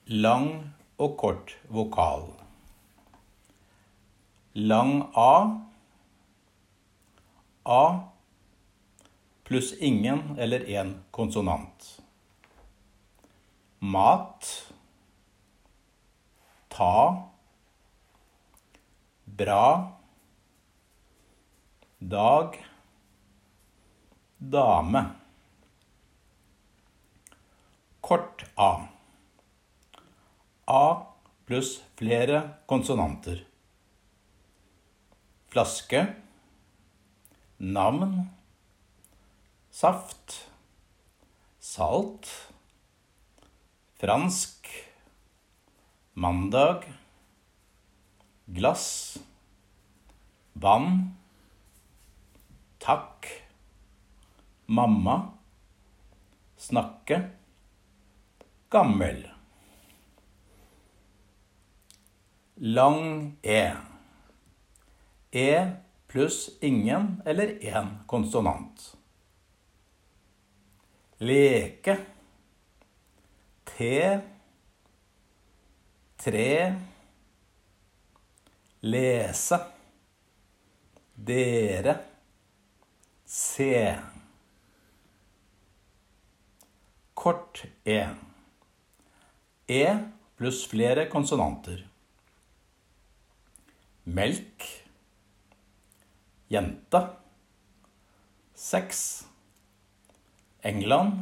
Lang og kort vokal. Lang A. A pluss ingen eller en konsonant. Mat. Ta. Bra. Dag. Dame. Kort A. A pluss flere konsonanter. Flaske. Navn. Saft. Salt. Fransk. Mandag. Glass. Vann. Takk. Mamma. Snakke. Gammel. Lang E. E pluss ingen eller en konsonant. Leke. Te. Tre. Lese. Dere. Se. Kort E. E pluss flere konsonanter. Melk. Jente. Sex. England.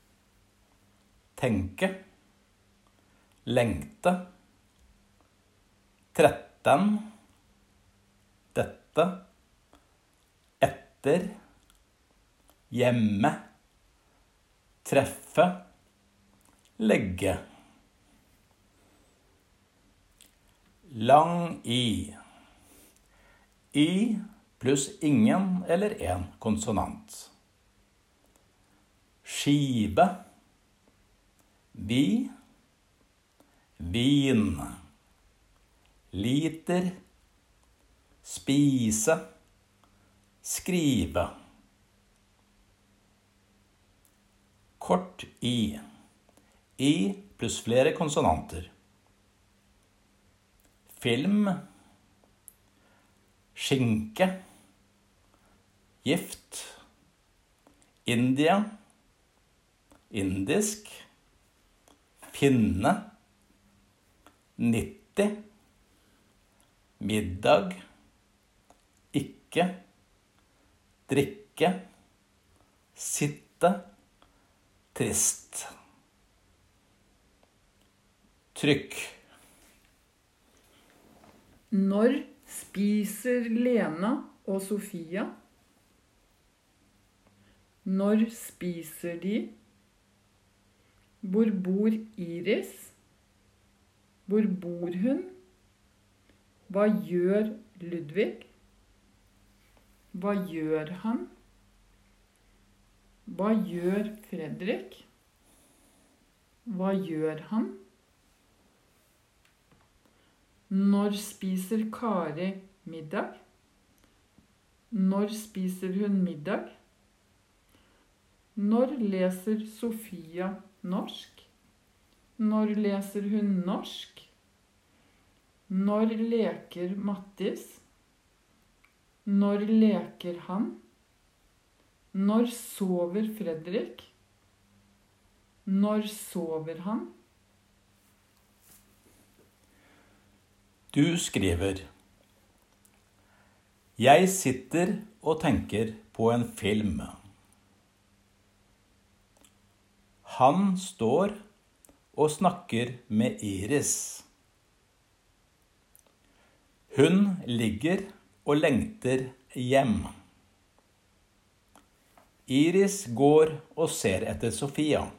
Tenke. Lengte. 13. Dette. Etter. Hjemme. Treffe. Legge. Lang I. I pluss ingen eller en konsonant. Skive. Vi. Vin. Liter. Spise. Skrive. Kort I. I pluss flere konsonanter. Film. Skinke. Gift. India. Indisk. Finne. 90. Middag. Ikke. Drikke. Sitte. Trist. Trykk. Når spiser Lena og Sofia? Når spiser de? Hvor bor Iris? Hvor bor hun? Hva gjør Ludvig? Hva gjør han? Hva gjør Fredrik? Hva gjør han? Når spiser Kari middag? Når spiser hun middag? Når leser Sofia norsk? Når leser hun norsk? Når leker Mattis? Når leker han? Når sover Fredrik? Når sover han? Du skriver: Jeg sitter og tenker på en film. Han står og snakker med Iris. Hun ligger og lengter hjem. Iris går og ser etter Sofia.